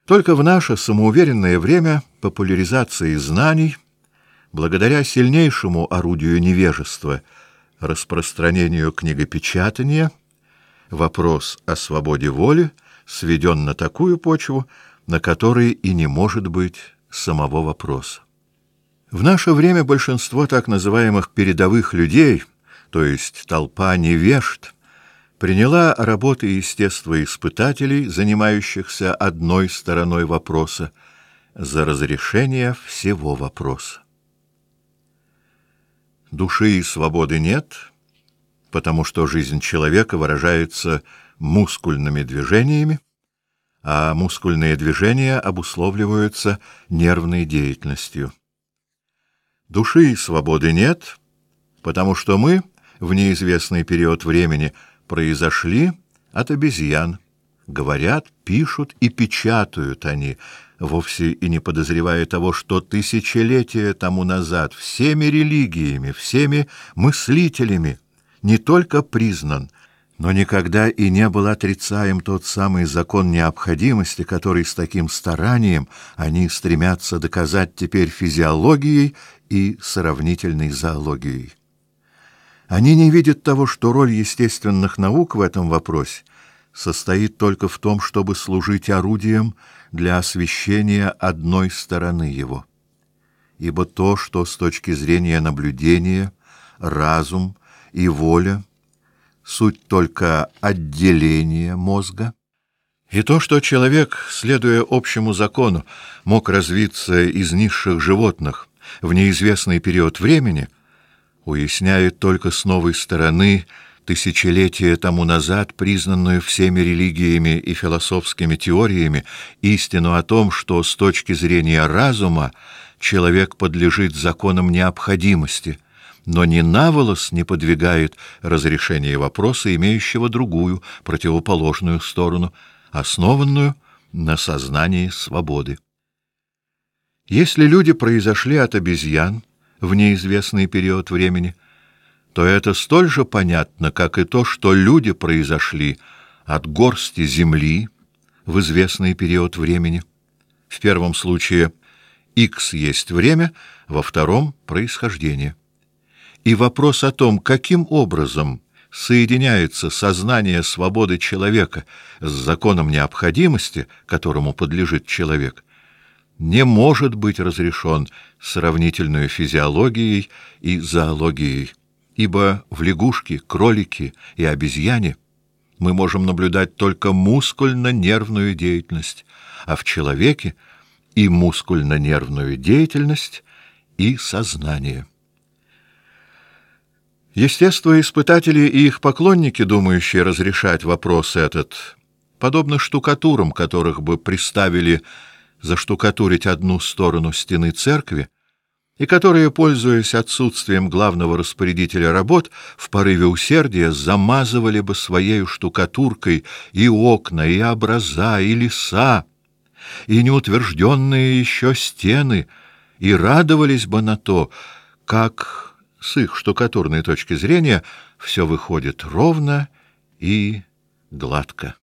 Только в наше самоуверенное время популяризации знаний, благодаря сильнейшему орудию невежества, распространению книгопечатания, вопрос о свободе воли сведен на такую почву, на которой и не может быть самого вопроса. В наше время большинство так называемых передовых людей, то есть толпа невежд, приняла работы естествоиспытателей, занимающихся одной стороной вопроса, за разрешение всего вопроса. Души и свободы нет, потому что жизнь человека выражается мускульными движениями, а мускульные движения обусловливаются нервной деятельностью. Души и свободы нет, потому что мы в неизвестный период времени произошли от обезьян. Говорят, пишут и печатают они, вовсе и не подозревая того, что тысячелетия тому назад всеми религиями, всеми мыслителями не только признан, но никогда и не был отрицаем тот самый закон необходимости, который с таким старанием они стремятся доказать теперь физиологией и сравнительной зоологией. Они не видят того, что роль естественных наук в этом вопросе состоит только в том, чтобы служить орудием для освещения одной стороны его. Ибо то, что с точки зрения наблюдения, разум и воля суть только отделение мозга, и то, что человек, следуя общему закону, мог развиться из низших животных в неизвестный период времени, уясняет только с новой стороны тысячелетия тому назад признанную всеми религиями и философскими теориями истину о том, что с точки зрения разума человек подлежит законам необходимости, но ни на волос не подвигает разрешение вопроса, имеющего другую, противоположную сторону, основанную на сознании свободы. Если люди произошли от обезьян в неизвестный период времени, то это столь же понятно, как и то, что люди произошли от горсти земли в известный период времени. В первом случае X есть время, во втором — происхождение. И вопрос о том, каким образом соединяется сознание свободы человека с законом необходимости, которому подлежит человек, не может быть разрешен сравнительной физиологией и зоологией, ибо в лягушке, кролике и обезьяне мы можем наблюдать только мускульно-нервную деятельность, а в человеке и мускульно-нервную деятельность, и сознание. Естествоиспытатели и их поклонники, думающие разрешать вопрос этот, подобно штукатурам, которых бы приставили заштукатурить одну сторону стены церкви, и которые, пользуясь отсутствием главного распорядителя работ, в порыве усердия замазывали бы своею штукатуркой и окна, и образа, и леса, и неутвержденные еще стены, и радовались бы на то, как с их штукатурной точки зрения все выходит ровно и гладко.